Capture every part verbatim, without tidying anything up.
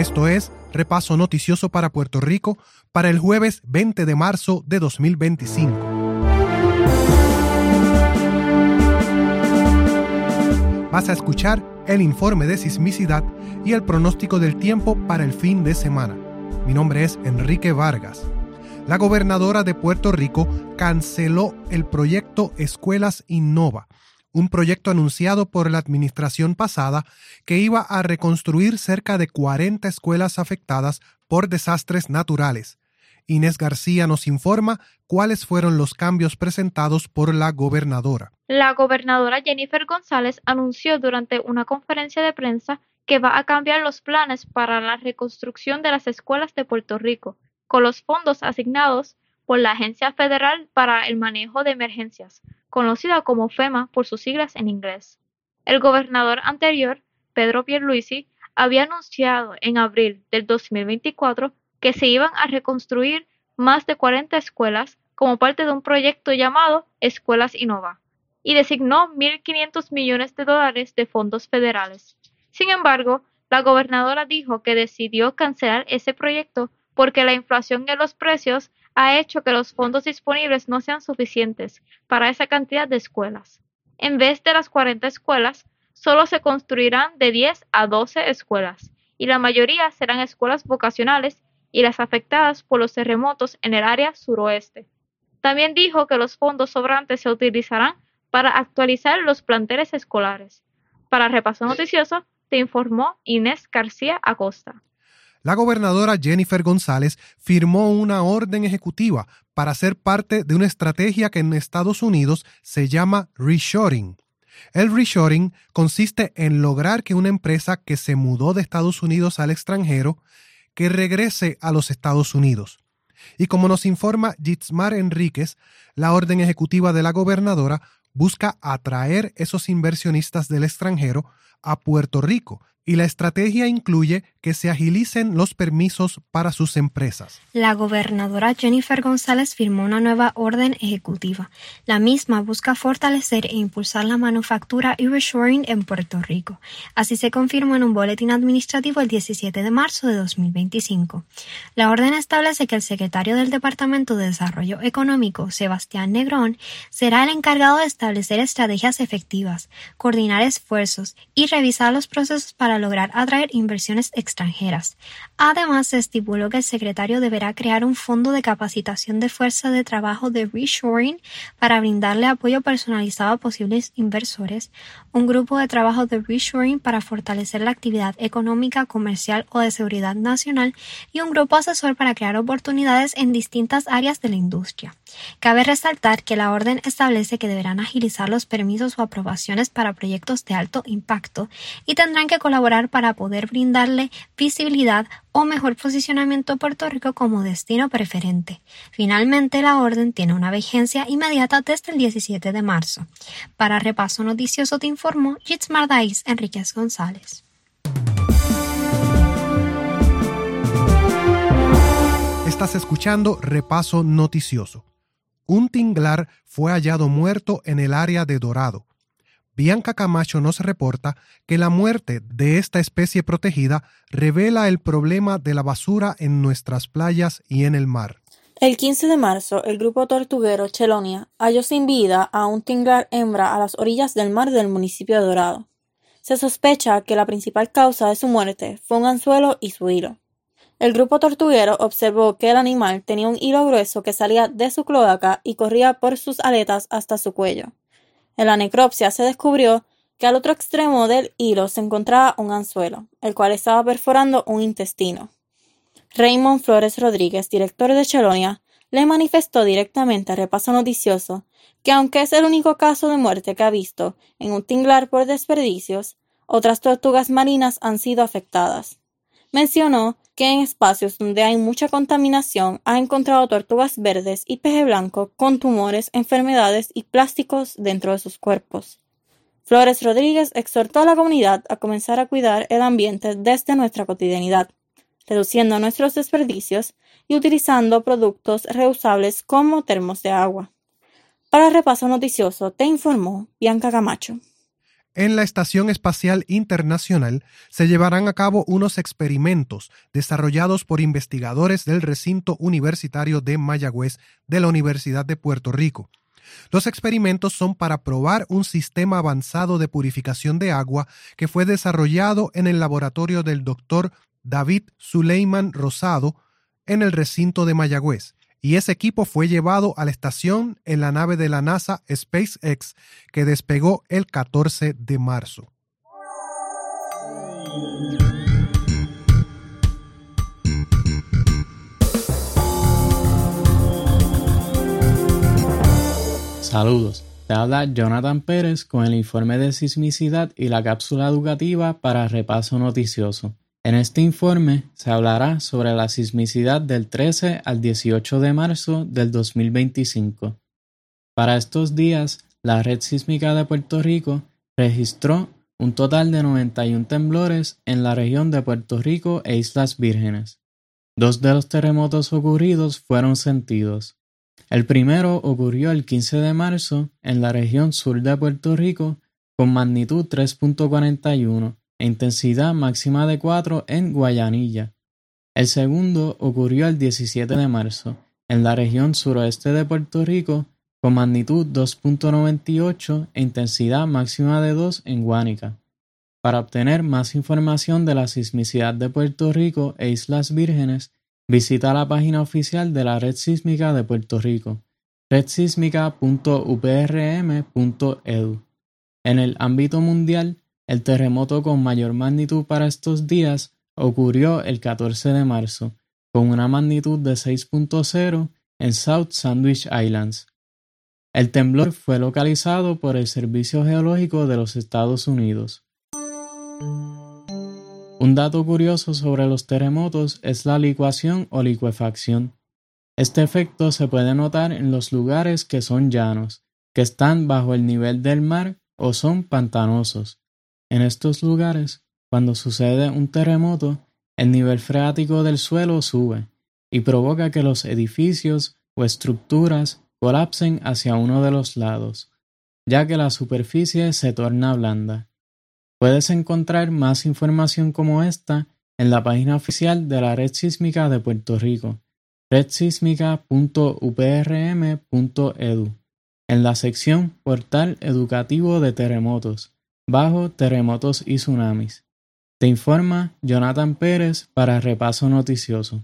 Esto es Repaso Noticioso para Puerto Rico para el jueves veinte de marzo de dos mil veinticinco. Vas a escuchar el informe de sismicidad y el pronóstico del tiempo para el fin de semana. Mi nombre es Enrique Vargas. La gobernadora de Puerto Rico canceló el proyecto Escuelas Innova, un proyecto anunciado por la administración pasada que iba a reconstruir cerca de cuarenta escuelas afectadas por desastres naturales. Inés García nos informa cuáles fueron los cambios presentados por la gobernadora. La gobernadora Jennifer González anunció durante una conferencia de prensa que va a cambiar los planes para la reconstrucción de las escuelas de Puerto Rico, con los fondos asignados por la Agencia Federal para el Manejo de Emergencias, conocida como FEMA por sus siglas en inglés. El gobernador anterior, Pedro Pierluisi, había anunciado en abril del dos mil veinticuatro que se iban a reconstruir más de cuarenta escuelas como parte de un proyecto llamado Escuelas Innova, y designó mil quinientos millones de dólares de fondos federales. Sin embargo, la gobernadora dijo que decidió cancelar ese proyecto porque la inflación en los precios ha hecho que los fondos disponibles no sean suficientes para esa cantidad de escuelas. En vez de las cuarenta escuelas, solo se construirán de diez a doce escuelas, y la mayoría serán escuelas vocacionales y las afectadas por los terremotos en el área suroeste. También dijo que los fondos sobrantes se utilizarán para actualizar los planteles escolares. Para Repaso Noticioso, te informó Inés García Acosta. La gobernadora Jennifer González firmó una orden ejecutiva para ser parte de una estrategia que en Estados Unidos se llama reshoring. El reshoring consiste en lograr que una empresa que se mudó de Estados Unidos al extranjero que regrese a los Estados Unidos. Y como nos informa Yitzmar Enríquez, la orden ejecutiva de la gobernadora busca atraer esos inversionistas del extranjero a Puerto Rico, y la estrategia incluye que se agilicen los permisos para sus empresas. La gobernadora Jennifer González firmó una nueva orden ejecutiva. La misma busca fortalecer e impulsar la manufactura y reshoring en Puerto Rico. Así se confirmó en un boletín administrativo el diecisiete de marzo de dos mil veinticinco. La orden establece que el secretario del Departamento de Desarrollo Económico, Sebastián Negrón, será el encargado de establecer estrategias efectivas, coordinar esfuerzos y revisar los procesos para lograr atraer inversiones extranjeras. Además, se estipuló que el secretario deberá crear un fondo de capacitación de fuerza de trabajo de reshoring para brindarle apoyo personalizado a posibles inversores, un grupo de trabajo de reshoring para fortalecer la actividad económica, comercial o de seguridad nacional y un grupo asesor para crear oportunidades en distintas áreas de la industria. Cabe resaltar que la orden establece que deberán agilizar los permisos o aprobaciones para proyectos de alto impacto y tendrán que colaborar para poder brindarle visibilidad o mejor posicionamiento a Puerto Rico como destino preferente. Finalmente, la orden tiene una vigencia inmediata desde el diecisiete de marzo. Para Repaso Noticioso te informó Yitzmar Daiz Enríquez González. Estás escuchando Repaso Noticioso. Un tinglar fue hallado muerto en el área de Dorado. Bianca Camacho nos reporta que la muerte de esta especie protegida revela el problema de la basura en nuestras playas y en el mar. El quince de marzo, el grupo tortuguero Chelonia halló sin vida a un tinglar hembra a las orillas del mar del municipio de Dorado. Se sospecha que la principal causa de su muerte fue un anzuelo y su hilo. El grupo tortuguero observó que el animal tenía un hilo grueso que salía de su cloaca y corría por sus aletas hasta su cuello. En la necropsia se descubrió que al otro extremo del hilo se encontraba un anzuelo, el cual estaba perforando un intestino. Raymond Flores Rodríguez, director de Chelonia, le manifestó directamente a Repaso Noticioso que aunque es el único caso de muerte que ha visto en un tinglar por desperdicios, otras tortugas marinas han sido afectadas. Mencionó que en espacios donde hay mucha contaminación ha encontrado tortugas verdes y peje blanco con tumores, enfermedades y plásticos dentro de sus cuerpos. Flores Rodríguez exhortó a la comunidad a comenzar a cuidar el ambiente desde nuestra cotidianidad, reduciendo nuestros desperdicios y utilizando productos reusables como termos de agua. Para Repaso Noticioso te informó Bianca Camacho. En la Estación Espacial Internacional se llevarán a cabo unos experimentos desarrollados por investigadores del recinto universitario de Mayagüez de la Universidad de Puerto Rico. Los experimentos son para probar un sistema avanzado de purificación de agua que fue desarrollado en el laboratorio del doctor David Suleiman Rosado en el recinto de Mayagüez. Y ese equipo fue llevado a la estación en la nave de la NASA SpaceX, que despegó el catorce de marzo. Saludos, te habla Jonathan Pérez con el informe de sismicidad y la cápsula educativa para Repaso Noticioso. En este informe se hablará sobre la sismicidad del trece al dieciocho de marzo del dos mil veinticinco. Para estos días, la Red Sísmica de Puerto Rico registró un total de noventa y uno temblores en la región de Puerto Rico e Islas Vírgenes. Dos de los terremotos ocurridos fueron sentidos. El primero ocurrió el quince de marzo en la región sur de Puerto Rico con magnitud tres punto cuarenta y uno e intensidad máxima de cuatro en Guayanilla. El segundo ocurrió el diecisiete de marzo en la región suroeste de Puerto Rico con magnitud dos punto noventa y ocho e intensidad máxima de dos en Guánica. Para obtener más información de la sismicidad de Puerto Rico e Islas Vírgenes, visita la página oficial de la Red Sísmica de Puerto Rico, red sísmica punto u p r m punto e d u. En el ámbito mundial, el terremoto con mayor magnitud para estos días ocurrió el catorce de marzo, con una magnitud de seis punto cero en South Sandwich Islands. El temblor fue localizado por el Servicio Geológico de los Estados Unidos. Un dato curioso sobre los terremotos es la licuación o licuefacción. Este efecto se puede notar en los lugares que son llanos, que están bajo el nivel del mar o son pantanosos. En estos lugares, cuando sucede un terremoto, el nivel freático del suelo sube y provoca que los edificios o estructuras colapsen hacia uno de los lados, ya que la superficie se torna blanda. Puedes encontrar más información como esta en la página oficial de la Red Sísmica de Puerto Rico, red sísmica punto u p r m punto e d u, en la sección Portal Educativo de Terremotos, bajo Terremotos y Tsunamis. Te informa Jonathan Pérez para Repaso Noticioso.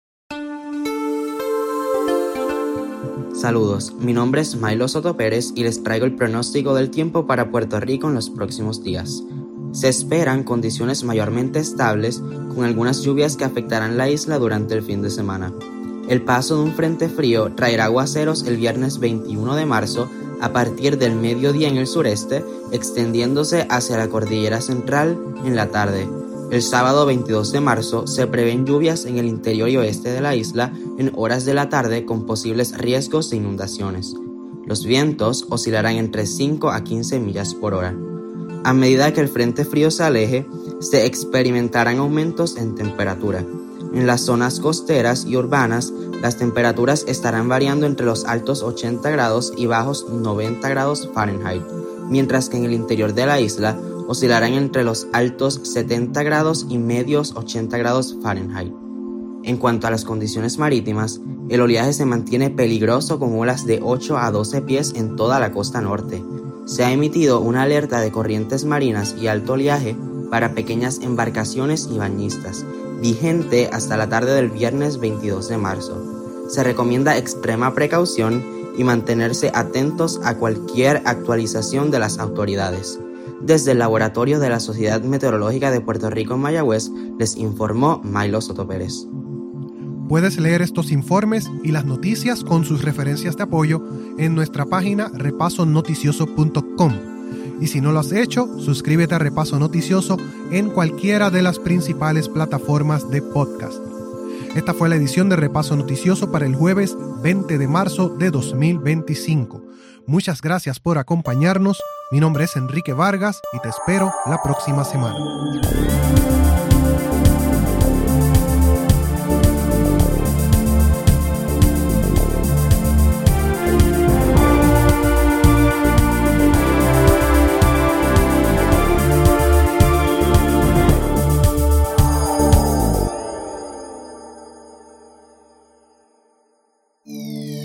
Saludos, mi nombre es Milo Soto Pérez y les traigo el pronóstico del tiempo para Puerto Rico en los próximos días. Se esperan condiciones mayormente estables, con algunas lluvias que afectarán la isla durante el fin de semana. El paso de un frente frío traerá aguaceros el viernes veintiuno de marzo a partir del mediodía en el sureste, extendiéndose hacia la cordillera central en la tarde. El sábado veintidós de marzo se prevén lluvias en el interior y oeste de la isla en horas de la tarde con posibles riesgos de inundaciones. Los vientos oscilarán entre cinco a quince millas por hora. A medida que el frente frío se aleje, se experimentarán aumentos en temperatura. En las zonas costeras y urbanas, las temperaturas estarán variando entre los altos ochenta grados y bajos noventa grados Fahrenheit, mientras que en el interior de la isla oscilarán entre los altos setenta grados y medios ochenta grados Fahrenheit. En cuanto a las condiciones marítimas, el oleaje se mantiene peligroso con olas de ocho a doce pies en toda la costa norte. Se ha emitido una alerta de corrientes marinas y alto oleaje para pequeñas embarcaciones y bañistas, vigente hasta la tarde del viernes veintidós de marzo. Se recomienda extrema precaución y mantenerse atentos a cualquier actualización de las autoridades. Desde el laboratorio de la Sociedad Meteorológica de Puerto Rico en Mayagüez, les informó Milo Soto Pérez. Puedes leer estos informes y las noticias con sus referencias de apoyo en nuestra página repaso noticioso punto com. Y si no lo has hecho, suscríbete a Repaso Noticioso en cualquiera de las principales plataformas de podcast. Esta fue la edición de Repaso Noticioso para el jueves veinte de marzo de dos mil veinticinco. Muchas gracias por acompañarnos. Mi nombre es Enrique Vargas y te espero la próxima semana.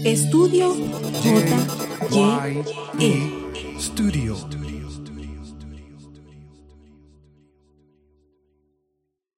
Estudio J Y E. Studio.